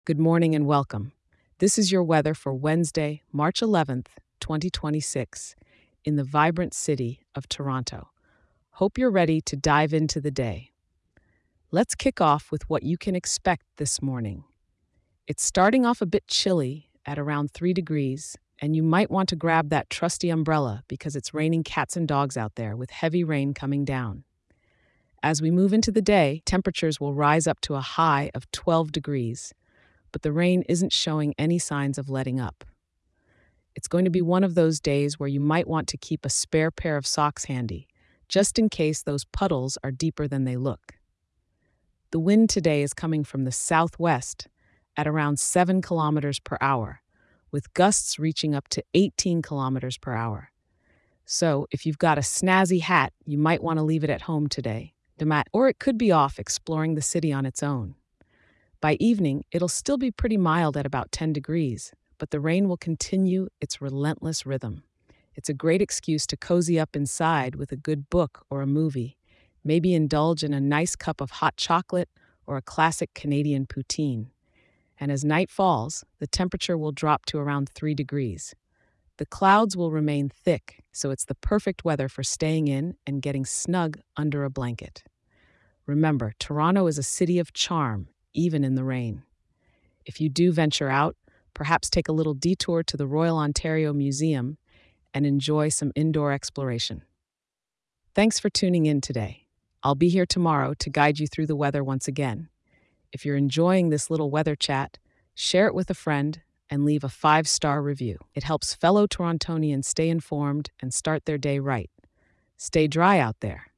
Good morning and welcome. This is your weather for Wednesday, March 11th, 2026, in the vibrant city of Toronto. Hope you're ready to dive into the day. Let's kick off with what you can expect this morning. It's starting off a bit chilly at around 3 degrees, and you might want to grab that trusty umbrella because it's raining cats and dogs out there with heavy rain coming down. As we move into the day, temperatures will rise up to a high of 12 degrees, but the rain isn't showing any signs of letting up. It's going to be one of those days where you might want to keep a spare pair of socks handy, just in case those puddles are deeper than they look. The wind today is coming from the southwest at around 7 kilometers per hour, with gusts reaching up to 18 kilometers per hour. So, if you've got a snazzy hat, you might want to leave it at home today, or it could be off exploring the city on its own. By evening, it'll still be pretty mild at about 10 degrees, but the rain will continue its relentless rhythm. It's a great excuse to cozy up inside with a good book or a movie, maybe indulge in a nice cup of hot chocolate or a classic Canadian poutine. And as night falls, the temperature will drop to around 3 degrees. The clouds will remain thick, so it's the perfect weather for staying in and getting snug under a blanket. Remember, Toronto is a city of charm, even in the rain. If you do venture out, perhaps take a little detour to the Royal Ontario Museum and enjoy some indoor exploration. Thanks for tuning in today. I'll be here tomorrow to guide you through the weather once again. If you're enjoying this little weather chat, share it with a friend and leave a 5-star review. It helps fellow Torontonians stay informed and start their day right. Stay dry out there.